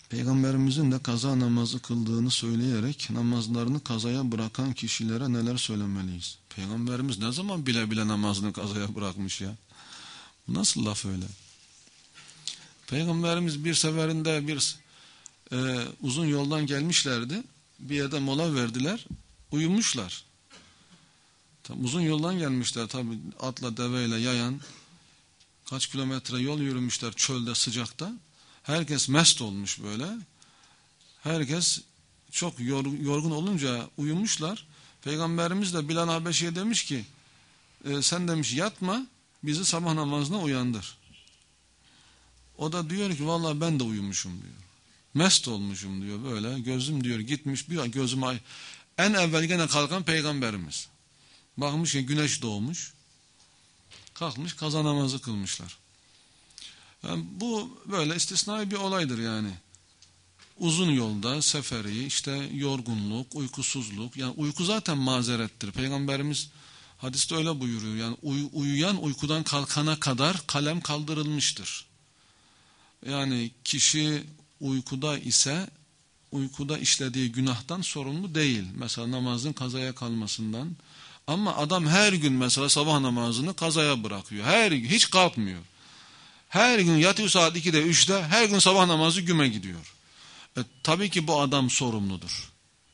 Peygamberimizin de kaza namazı kıldığını söyleyerek namazlarını kazaya bırakan kişilere neler söylemeliyiz? Peygamberimiz ne zaman bile bile namazını kazaya bırakmış ya? Bu nasıl laf öyle? Peygamberimiz bir seferinde uzun yoldan gelmişlerdi. Bir yerde mola verdiler. Uyumuşlar. Tam uzun yoldan gelmişler tabi, atla deveyle yayan. Kaç kilometre yol yürümüşler çölde sıcakta. Herkes mest olmuş böyle. Herkes çok yorgun olunca uyumuşlar. Peygamberimiz de Bilal Habeşi'ye demiş ki sen demiş yatma, bizi sabah namazına uyandır. O da diyor ki vallahi ben de uyumuşum diyor. Mest olmuşum diyor böyle. Gözüm diyor gitmiş, bir gözüm ay. En evvel gene kalkan Peygamberimiz. Bakmış ki güneş doğmuş. Kalkmış kaza namazı kılmışlar. Yani bu böyle istisnai bir olaydır yani. Uzun yolda seferi, işte yorgunluk, uykusuzluk. Yani uyku zaten mazerettir. Peygamberimiz hadiste öyle buyuruyor. Yani uyuyan uykudan kalkana kadar kalem kaldırılmıştır. Yani kişi uykuda ise uykuda işlediği günahtan sorumlu değil. Mesela namazın kazaya kalmasından. Ama adam her gün mesela sabah namazını kazaya bırakıyor. Her gün hiç kalkmıyor. Her gün yatıyor saat 2'de 3'te, her gün sabah namazı güme gidiyor. Tabii ki bu adam sorumludur.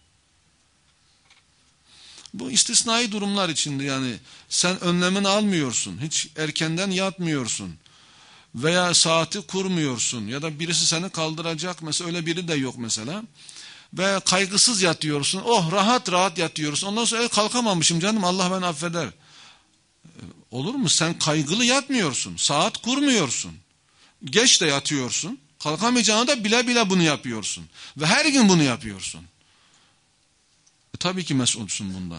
Bu istisnai durumlar içinde yani sen önlemini almıyorsun, hiç erkenden yatmıyorsun veya saati kurmuyorsun ya da birisi seni kaldıracak mesela, öyle biri de yok mesela. Ve kaygısız yatıyorsun, oh rahat rahat yatıyorsun, ondan sonra kalkamamışım canım Allah beni affeder. Olur mu? Sen kaygılı yatmıyorsun, saat kurmuyorsun, geç de yatıyorsun, kalkamayacağını da bile bile bunu yapıyorsun ve her gün bunu yapıyorsun. Tabii ki mesulsün bundan.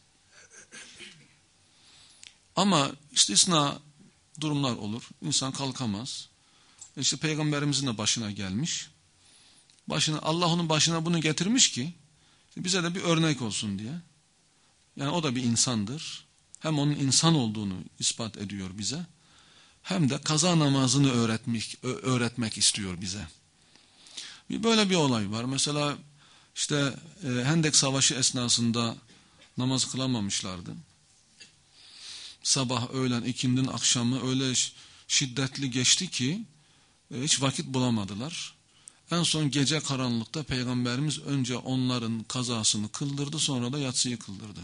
Ama istisna durumlar olur, insan kalkamaz. İşte Peygamberimizin de başına gelmiş. Allah onun başına bunu getirmiş ki bize de bir örnek olsun diye. Yani o da bir insandır. Hem onun insan olduğunu ispat ediyor bize. Hem de kaza namazını öğretmek istiyor bize. Böyle bir olay var. Mesela işte Hendek Savaşı esnasında namaz kılamamışlardı. Sabah, öğlen, ikindinin akşamı öyle şiddetli geçti ki hiç vakit bulamadılar. En son gece karanlıkta Peygamberimiz önce onların kazasını kıldırdı, sonra da yatsıyı kıldırdı.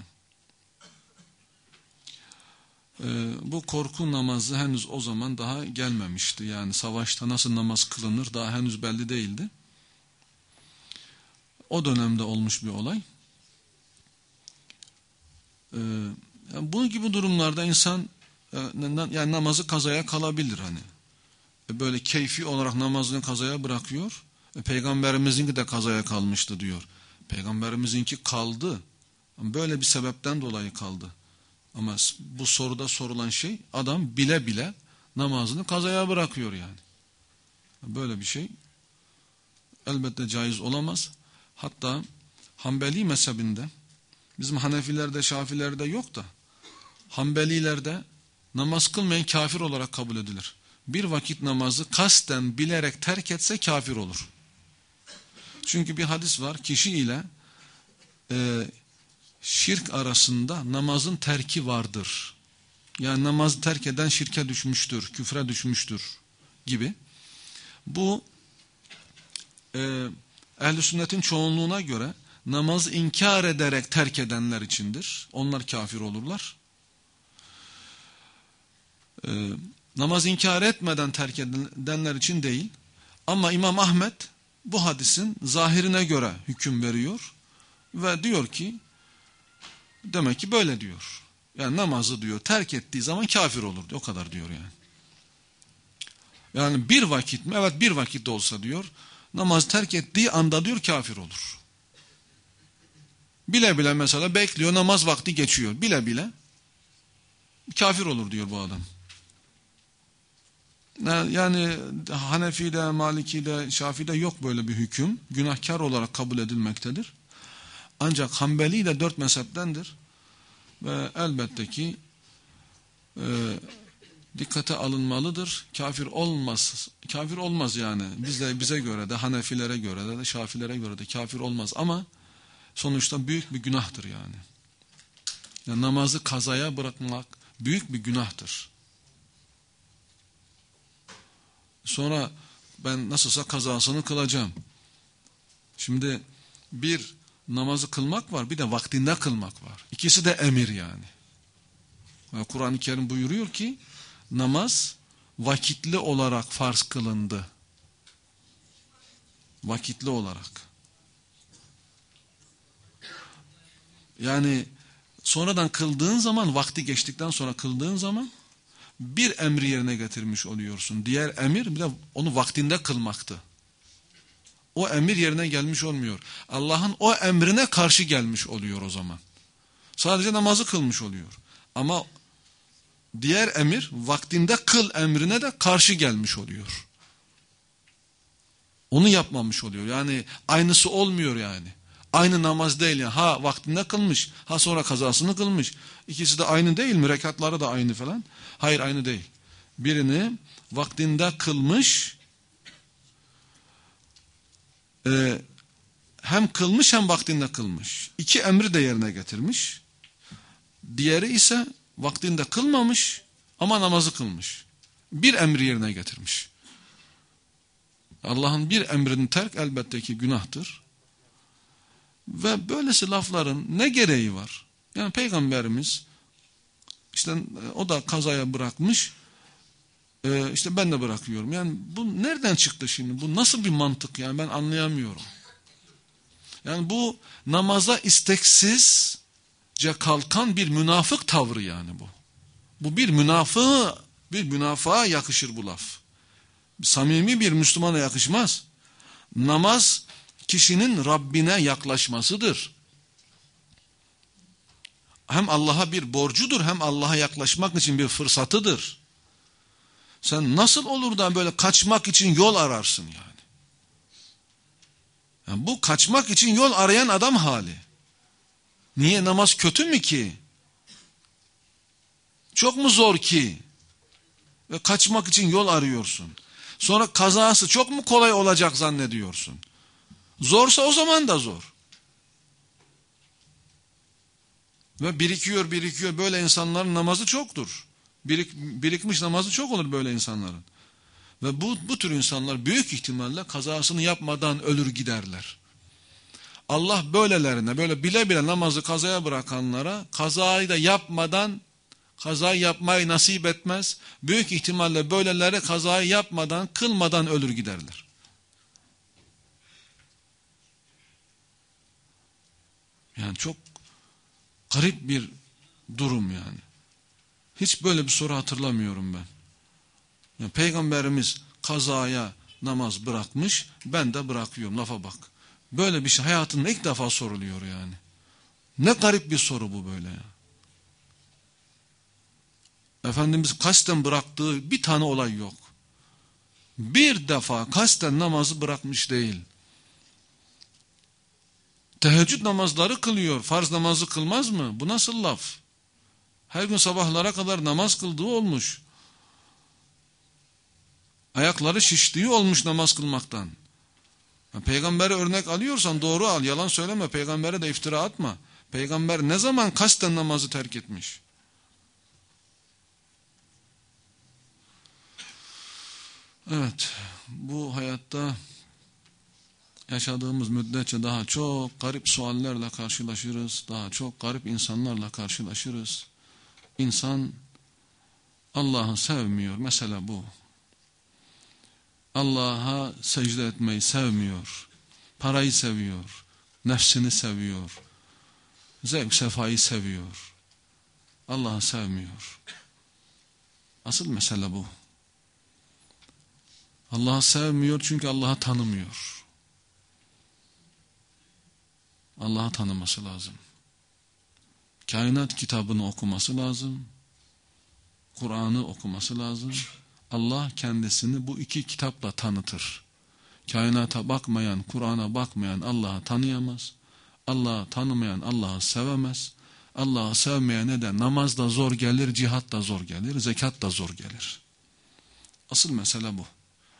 Bu korku namazı henüz o zaman daha gelmemişti. Yani savaşta nasıl namaz kılınır daha henüz belli değildi. O dönemde olmuş bir olay. Yani bu gibi durumlarda insan yani namazı kazaya kalabilir hani. Böyle keyfi olarak namazını kazaya bırakıyor. Peygamberimizinki de kazaya kalmıştı diyor. Peygamberimizinki kaldı. Böyle bir sebepten dolayı kaldı. Ama bu soruda sorulan şey adam bile bile namazını kazaya bırakıyor yani. Böyle bir şey elbette caiz olamaz. Hatta Hanbeli mezhebinde, bizim Hanefilerde, Şafilerde yok da Hanbelilerde namaz kılmayan kafir olarak kabul edilir. Bir vakit namazı kasten bilerek terk etse kafir olur. Çünkü bir hadis var, kişi ile şirk arasında namazın terki vardır. Yani namazı terk eden şirke düşmüştür, küfre düşmüştür gibi. Bu ehl-i sünnetin çoğunluğuna göre namazı inkar ederek terk edenler içindir. Onlar kafir olurlar. Namaz inkar etmeden terk edenler için değil. Ama İmam Ahmet bu hadisin zahirine göre hüküm veriyor ve diyor ki demek ki böyle diyor. Yani namazı diyor terk ettiği zaman kafir olur diyor. O kadar diyor yani. Yani bir vakit mi? Evet, bir vakit de olsa diyor. Namazı terk ettiği anda diyor kafir olur. Bile bile mesela bekliyor, namaz vakti geçiyor. Bile bile kafir olur diyor bu adam. Yani Hanefi'de, Maliki'de, Şafi'de yok böyle bir hüküm. Günahkar olarak kabul edilmektedir. Ancak Hanbeli de 4 mezheptendir. Ve elbette ki dikkate alınmalıdır. Kafir olmaz yani. Bize göre de, Hanefilere göre de, Şafilere göre de kafir olmaz ama sonuçta büyük bir günahtır yani. Yani namazı kazaya bırakmak büyük bir günahtır. Sonra ben nasılsa kazasını kılacağım. Şimdi bir namazı kılmak var, bir de vaktinde kılmak var. İkisi de emir yani. Kur'an-ı Kerim buyuruyor ki namaz vakitli olarak farz kılındı. Vakitli olarak. Yani sonradan kıldığın zaman, vakti geçtikten sonra kıldığın zaman bir emri yerine getirmiş oluyorsun. Diğer emir bir de onu vaktinde kılmaktı. O emir yerine gelmiş olmuyor. Allah'ın o emrine karşı gelmiş oluyor o zaman. Sadece namazı kılmış oluyor. Ama diğer emir vaktinde kıl emrine de karşı gelmiş oluyor. Onu yapmamış oluyor. Yani aynısı olmuyor yani. Aynı namaz değil yani. Ha vaktinde kılmış, ha sonra kazasını kılmış. İkisi de aynı değil mi? Rekatları da aynı falan. Hayır aynı değil. Birini vaktinde kılmış, hem kılmış hem vaktinde kılmış. İki emri de yerine getirmiş. Diğeri ise vaktinde kılmamış ama namazı kılmış. Bir emri yerine getirmiş. Allah'ın bir emrini terk elbette ki günahtır. Ve böylesi lafların ne gereği var? Yani Peygamberimiz işte o da kazaya bırakmış. İşte ben de bırakıyorum. Yani bu nereden çıktı şimdi? Bu nasıl bir mantık yani ben anlayamıyorum. Yani bu namaza isteksizce kalkan bir münafık tavrı yani bu. Bu bir münafığa yakışır bu laf. Samimi bir Müslümana yakışmaz. Namaz kişinin Rabbine yaklaşmasıdır. Hem Allah'a bir borcudur hem Allah'a yaklaşmak için bir fırsatıdır. Sen nasıl olur da böyle kaçmak için yol ararsın yani? Yani bu kaçmak için yol arayan adam hali. Niye namaz kötü mü ki? Çok mu zor ki? Ve kaçmak için yol arıyorsun. Sonra kazası çok mu kolay olacak zannediyorsun? Zorsa o zaman da zor. Ve birikiyor böyle insanların namazı çoktur. Birikmiş namazı çok olur böyle insanların. Ve bu tür insanlar büyük ihtimalle kazasını yapmadan ölür giderler. Allah böylelerine böyle bile bile namazı kazaya bırakanlara kazayı da yapmadan kazayı yapmayı nasip etmez. Büyük ihtimalle böyleleri kazayı yapmadan kılmadan ölür giderler. Yani çok garip bir durum yani. Hiç böyle bir soru hatırlamıyorum ben. Yani Peygamberimiz kazaya namaz bırakmış, ben de bırakıyorum. Lafa bak. Böyle bir şey hayatımda ilk defa soruluyor yani. Ne garip bir soru bu böyle ya. Efendimiz kasten bıraktığı bir tane olay yok. Bir defa kasten namazı bırakmış değil. Teheccüd namazları kılıyor. Farz namazı kılmaz mı? Bu nasıl laf? Her gün sabahlara kadar namaz kıldığı olmuş. Ayakları şiştiği olmuş namaz kılmaktan. Peygamberi örnek alıyorsan doğru al. Yalan söyleme. Peygambere de iftira atma. Peygamber ne zaman kasten namazı terk etmiş? Evet. Bu hayatta yaşadığımız müddetçe daha çok garip suallerle karşılaşırız. Daha çok garip insanlarla karşılaşırız. İnsan Allah'ı sevmiyor. Mesela bu. Allah'a secde etmeyi sevmiyor. Parayı seviyor. Nefsini seviyor. Zevk sefayı seviyor. Allah'ı sevmiyor. Asıl mesele bu. Allah'ı sevmiyor çünkü Allah'ı tanımıyor. Allah'ı tanıması lazım. Kainat kitabını okuması lazım. Kur'an'ı okuması lazım. Allah kendisini bu iki kitapla tanıtır. Kainata bakmayan, Kur'an'a bakmayan Allah'ı tanıyamaz. Allah'ı tanımayan Allah'ı sevemez. Allah'ı sevmeyene de namaz da zor gelir, cihat da zor gelir, zekat da zor gelir. Asıl mesele bu.